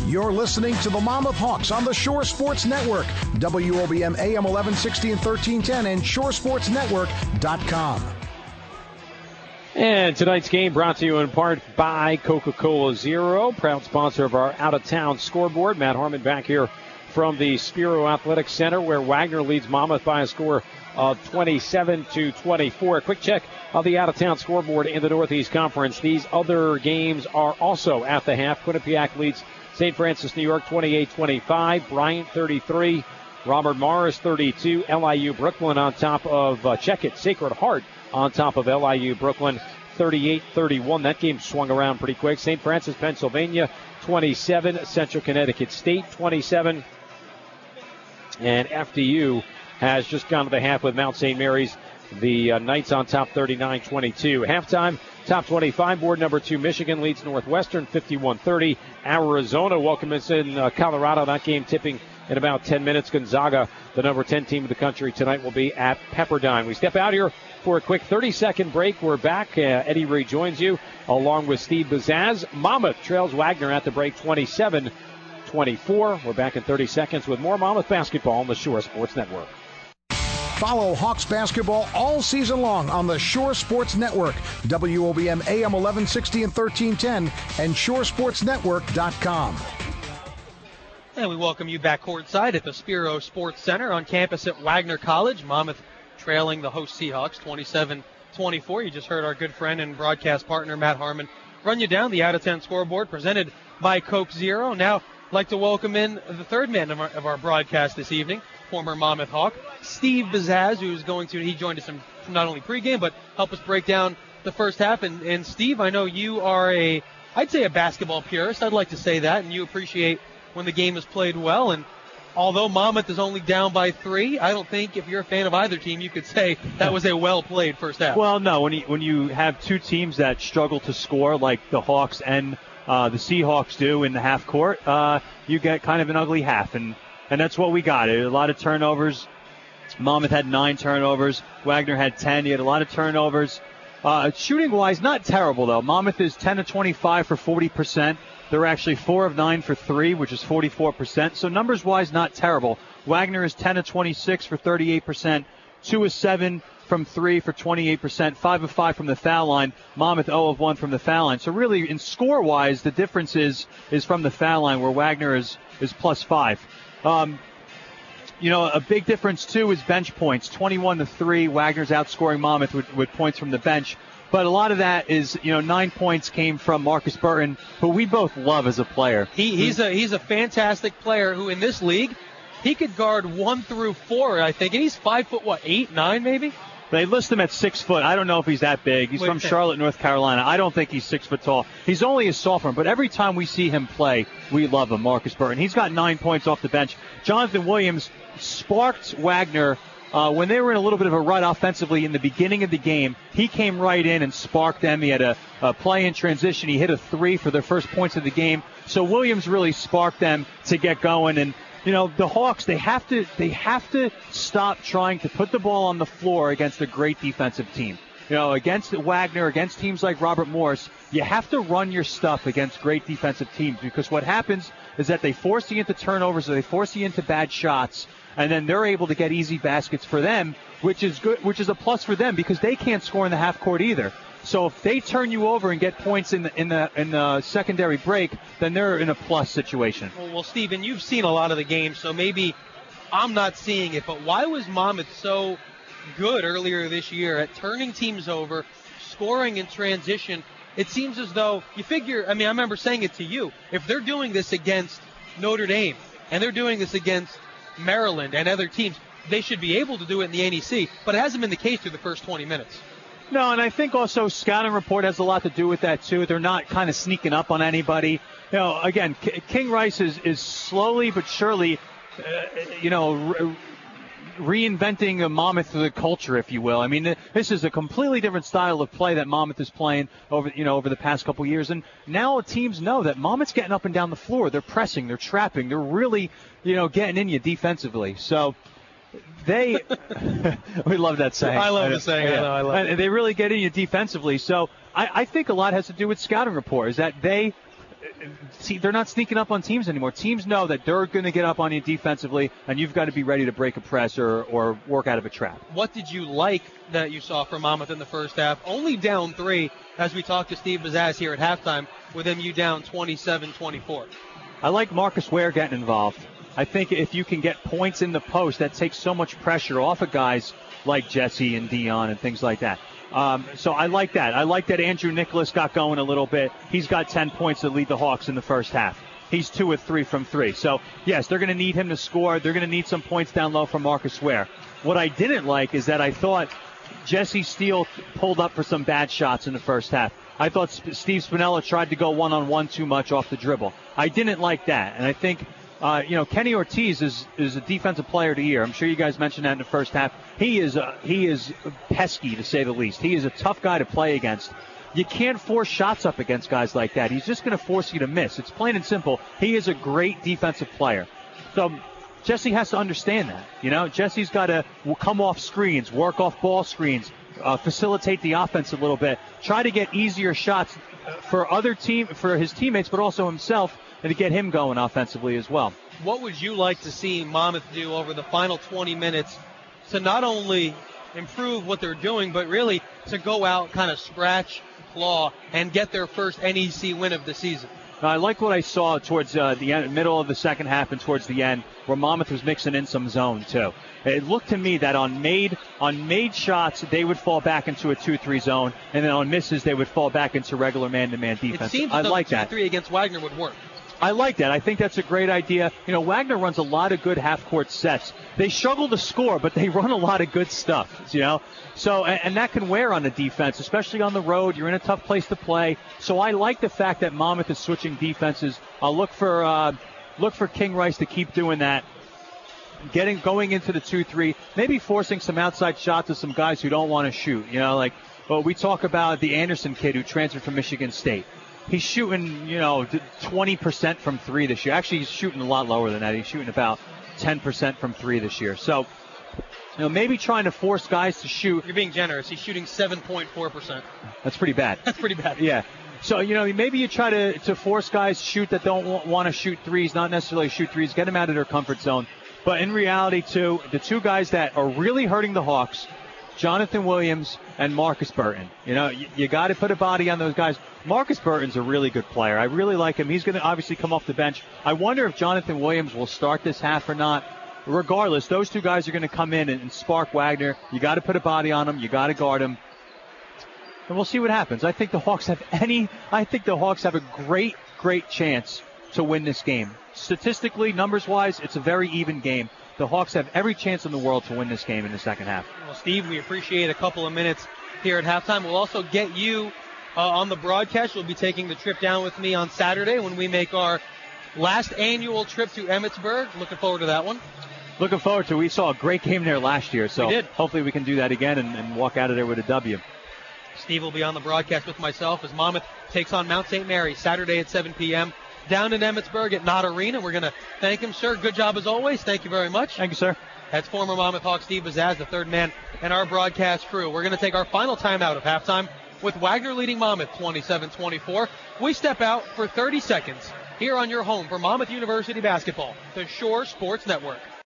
You're listening to the Monmouth Hawks on the Shore Sports Network, WOBM AM 1160 and 1310 and shoresportsnetwork.com. And tonight's game brought to you in part by Coca-Cola Zero, proud sponsor of our out-of-town scoreboard. Matt Harmon back here from the Spiro Athletic Center, where Wagner leads Monmouth by a score of 27-24. A quick check of the out-of-town scoreboard in the Northeast Conference. These other games are also at the half. Quinnipiac leads St. Francis, New York, 28-25. Bryant, 33. Robert Morris, 32. LIU Brooklyn on top of Sacred Heart on top of LIU Brooklyn, 38-31. That game swung around pretty quick. St. Francis, Pennsylvania, 27. Central Connecticut State, 27. And FDU has just gone to the half with Mount St. Mary's. The Knights on top, 39-22. Halftime, top 25, board number 2, Michigan leads Northwestern, 51-30. Arizona welcomes in Colorado. That game tipping in about 10 minutes. Gonzaga, the number 10 team of the country tonight, will be at Pepperdine. We step out here for a quick 30-second break. We're back. Eddie rejoins you along with Steve Bazaz. Monmouth trails Wagner at the break, 27-24. We're back in 30 seconds with more Monmouth basketball on the Shore Sports Network. Follow Hawks basketball all season long on the Shore Sports Network, WOBM AM 1160 and 1310, and shoresportsnetwork.com. And we welcome you back courtside at the Spiro Sports Center on campus at Wagner College. Monmouth trailing the host Seahawks 27-24. You just heard our good friend and broadcast partner Matt Harmon run you down the out-of-town scoreboard presented by Coke Zero. Now, I'd like to welcome in the third man of our broadcast this evening, former Monmouth Hawk, Steve Bazaz, he joined us from not only pregame, but help us break down the first half. And Steve, I know you are I'd say a basketball purist. I'd like to say that, and you appreciate when the game is played well. And although Monmouth is only down by 3, I don't think if you're a fan of either team, you could say that was a well-played first half. Well, no, when you have two teams that struggle to score like the Hawks and the Seahawks do in the half court, you get kind of an ugly half, and that's what we got. A lot of turnovers. Monmouth had 9 turnovers. Wagner had 10. He had a lot of turnovers. Shooting-wise, not terrible, though. Monmouth is 10 of 25 for 40%. They're actually 4 of 9 for 3, which is 44%. So numbers-wise, not terrible. Wagner is 10 of 26 for 38%. 2 of 7 from 3 for 28%. 5 of 5 from the foul line. Monmouth 0 of 1 from the foul line. So really, in score-wise, the difference is from the foul line, where Wagner is plus 5. A big difference, too, is bench points. 21-3. Wagner's outscoring Monmouth with points from the bench. But a lot of that is, 9 points came from Marcus Burton, who we both love as a player. He's a fantastic player who, in this league, he could guard 1 through 4, I think. And he's 5'8", 9 maybe? They list him at 6 foot. I don't know if he's that big. He's from Charlotte, North Carolina. I don't think he's 6 foot tall. He's only a sophomore, but every time we see him play, we love him, Marcus Burton. He's got 9 points off the bench. Jonathan Williams sparked Wagner when they were in a little bit of a rut offensively in the beginning of the game. He came right in and sparked them. He had a play in transition. He hit a 3 for their first points of the game. So Williams really sparked them to get going. And the Hawks, they have to stop trying to put the ball on the floor against a great defensive team. Against Wagner, against teams like Robert Morris, you have to run your stuff against great defensive teams, because what happens is that they force you into turnovers or they force you into bad shots, and then they're able to get easy baskets for them, which is good, which is a plus for them because they can't score in the half court either. So if they turn you over and get points in the secondary break, then they're in a plus situation. Well, Stephen, you've seen a lot of the games, so maybe I'm not seeing it, but why was Monmouth so good earlier this year at turning teams over, scoring in transition? It seems as though you figure, I remember saying it to you, if they're doing this against Notre Dame and they're doing this against Maryland and other teams, they should be able to do it in the NEC, but it hasn't been the case through the first 20 minutes. No, and I think also scouting report has a lot to do with that, too. They're not kind of sneaking up on anybody. Again, King Rice is slowly but surely, reinventing a Monmouth the culture, if you will. This is a completely different style of play that Monmouth is playing over the past couple years. And now teams know that Monmouth's getting up and down the floor. They're pressing, they're trapping, they're really, getting in you defensively. So we love that saying. I love the saying. Yeah. I love it. And they really get in you defensively. So I think a lot has to do with scouting report, is that they see, they're not sneaking up on teams anymore. Teams know that they're going to get up on you defensively, and you've got to be ready to break a press or work out of a trap. What did you like that you saw from Monmouth in the first half? Only down 3, as we talked to Steve Bazaz here at halftime, with MU down 27-24. I like Marcus Ware getting involved. I think if you can get points in the post, that takes so much pressure off of guys like Jesse and Dion and things like that. So I like that. I like that Andrew Nicholas got going a little bit. He's got 10 points to lead the Hawks in the first half. He's 2 of 3 from 3. So, yes, they're going to need him to score. They're going to need some points down low from Marcus Ware. What I didn't like is that I thought Jesse Steele pulled up for some bad shots in the first half. I thought Steve Spinella tried to go one-on-one too much off the dribble. I didn't like that. And I think, Kenny Ortiz is a defensive player of the year. I'm sure you guys mentioned that in the first half. He is pesky, to say the least. He is a tough guy to play against. You can't force shots up against guys like that. He's just going to force you to miss. It's plain and simple. He is a great defensive player. So Jesse has to understand that. Jesse's got to come off screens, work off ball screens, facilitate the offense a little bit, try to get easier shots for his teammates, but also himself, and to get him going offensively as well. What would you like to see Monmouth do over the final 20 minutes to not only improve what they're doing, but really to go out, kind of scratch, claw, and get their first NEC win of the season? I like what I saw towards the end, middle of the second half and towards the end, where Monmouth was mixing in some zone too. It looked to me that on made shots, they would fall back into a 2-3 zone, and then on misses, they would fall back into regular man-to-man defense. It seems I like that. 2-3 against Wagner would work. I like that. I think that's a great idea. Wagner runs a lot of good half-court sets. They struggle to score, but they run a lot of good stuff, So, and that can wear on the defense, especially on the road. You're in a tough place to play. So I like the fact that Monmouth is switching defenses. I'll look for King Rice to keep doing that. Going into the 2-3, maybe forcing some outside shots to some guys who don't want to shoot. We talk about the Anderson kid who transferred from Michigan State. He's shooting, 20% from 3 this year. Actually, he's shooting a lot lower than that. He's shooting about 10% from 3 this year. So, maybe trying to force guys to shoot. You're being generous. He's shooting 7.4%. That's pretty bad. That's pretty bad. Yeah. So, maybe you try to force guys to shoot that don't want to shoot threes, not necessarily shoot threes, get them out of their comfort zone. But in reality, too, the two guys that are really hurting the Hawks, Jonathan Williams and Marcus Burton. You got to put a body on those guys. Marcus Burton's a really good player. I really like him. He's going to obviously come off the bench. I wonder if Jonathan Williams will start this half or not. Regardless, those two guys are going to come in and spark Wagner. You got to put a body on him. You got to guard him. And we'll see what happens. I think the Hawks have a great chance to win this game. Statistically, numbers-wise, it's a very even game. The Hawks have every chance in the world to win this game in the second half. Well, Steve, we appreciate a couple of minutes here at halftime. We'll also get you on the broadcast. You'll be taking the trip down with me on Saturday when we make our last annual trip to Emmitsburg. Looking forward to that one. Looking forward to it. We saw a great game there last year, so we did. Hopefully we can do that again and walk out of there with a W. Steve will be on the broadcast with myself as Monmouth takes on Mount St. Mary Saturday at 7 p.m. down in Emmitsburg at Knott Arena. We're going to thank him, sir. Good job as always. Thank you very much. Thank you, sir. That's former Monmouth Hawk Steve Bazaz, the third man in our broadcast crew. We're going to take our final timeout of halftime with Wagner leading Monmouth 27-24. We step out for 30 seconds here on your home for Monmouth University basketball, the Shore Sports Network.